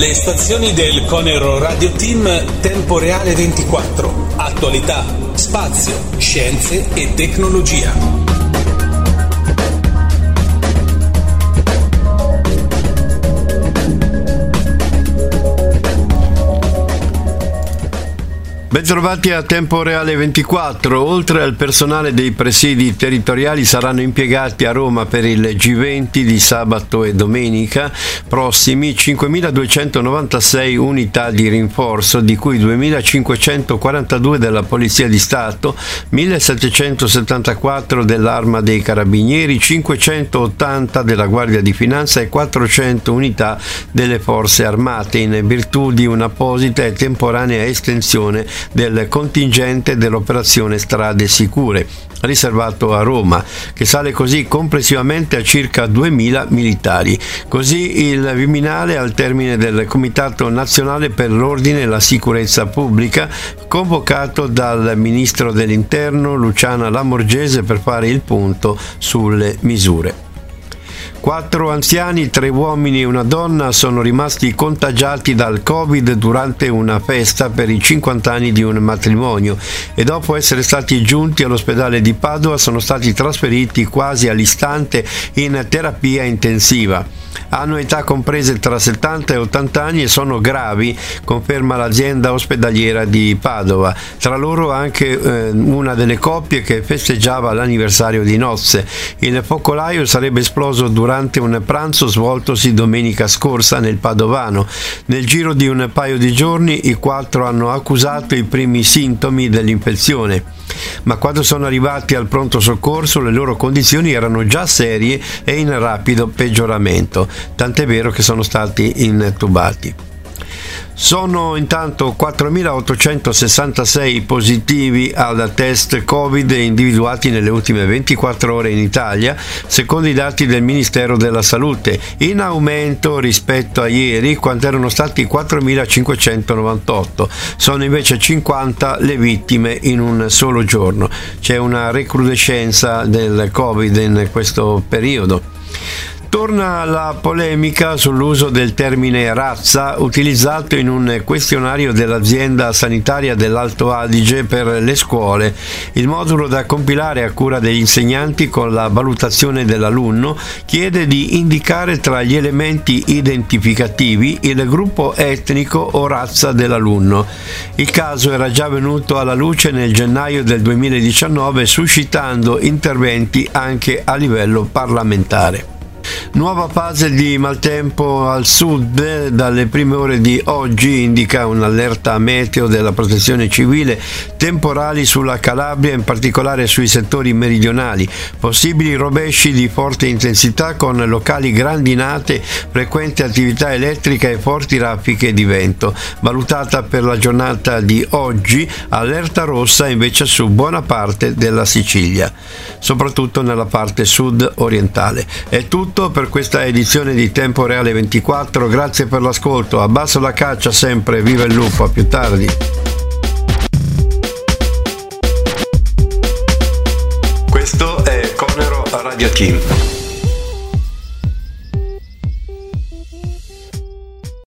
Le stazioni del Conero Radio Team Tempo Reale 24. Attualità, spazio, scienze e tecnologia. Bentrovati a Tempo Reale 24. Oltre al personale dei presidi territoriali saranno impiegati a Roma per il G20 di sabato e domenica prossimi 5.296 unità di rinforzo, di cui 2.542 della Polizia di Stato, 1.774 dell'Arma dei Carabinieri, 580 della Guardia di Finanza e 400 unità delle Forze Armate, in virtù di un'apposita e temporanea estensione del contingente dell'operazione Strade Sicure, riservato a Roma, che sale così complessivamente a circa 2.000 militari. Così il Viminale al termine del Comitato Nazionale per l'Ordine e la Sicurezza Pubblica, convocato dal Ministro dell'Interno Luciana Lamorgese per fare il punto sulle misure. 4 anziani, 3 uomini e una donna sono rimasti contagiati dal Covid durante una festa per i 50 anni di un matrimonio e dopo essere stati giunti all'ospedale di Padova sono stati trasferiti quasi all'istante in terapia intensiva. Hanno età comprese tra 70 e 80 anni e sono gravi, conferma l'azienda ospedaliera di Padova. Tra loro anche una delle coppie che festeggiava l'anniversario di nozze. Il focolaio sarebbe esploso durante un pranzo svoltosi domenica scorsa nel Padovano. Nel giro di un paio di giorni i 4 hanno accusato i primi sintomi dell'infezione, ma quando sono arrivati al pronto soccorso le loro condizioni erano già serie e in rapido peggioramento, tant'è vero che sono stati intubati. Sono intanto 4.866 positivi al test Covid individuati nelle ultime 24 ore in Italia, secondo i dati del Ministero della Salute, in aumento rispetto a ieri, quando erano stati 4.598. Sono invece 50 le vittime in un solo giorno. C'è una recrudescenza del Covid in questo periodo. Torna la polemica sull'uso del termine razza utilizzato in un questionario dell'azienda sanitaria dell'Alto Adige per le scuole. Il modulo da compilare a cura degli insegnanti con la valutazione dell'alunno chiede di indicare tra gli elementi identificativi il gruppo etnico o razza dell'alunno. Il caso era già venuto alla luce nel gennaio del 2019, suscitando interventi anche a livello parlamentare. Nuova fase di maltempo al sud. Dalle prime ore di oggi indica un'allerta meteo della Protezione Civile, temporali sulla Calabria, in particolare sui settori meridionali, possibili rovesci di forte intensità con locali grandinate, frequente attività elettrica e forti raffiche di vento. Valutata per la giornata di oggi, allerta rossa invece su buona parte della Sicilia, soprattutto nella parte sud orientale. È tutto per questa edizione di Tempo Reale 24, grazie per l'ascolto, abbasso la caccia sempre, viva il lupo, a più tardi. Questo è Conero Radio Team.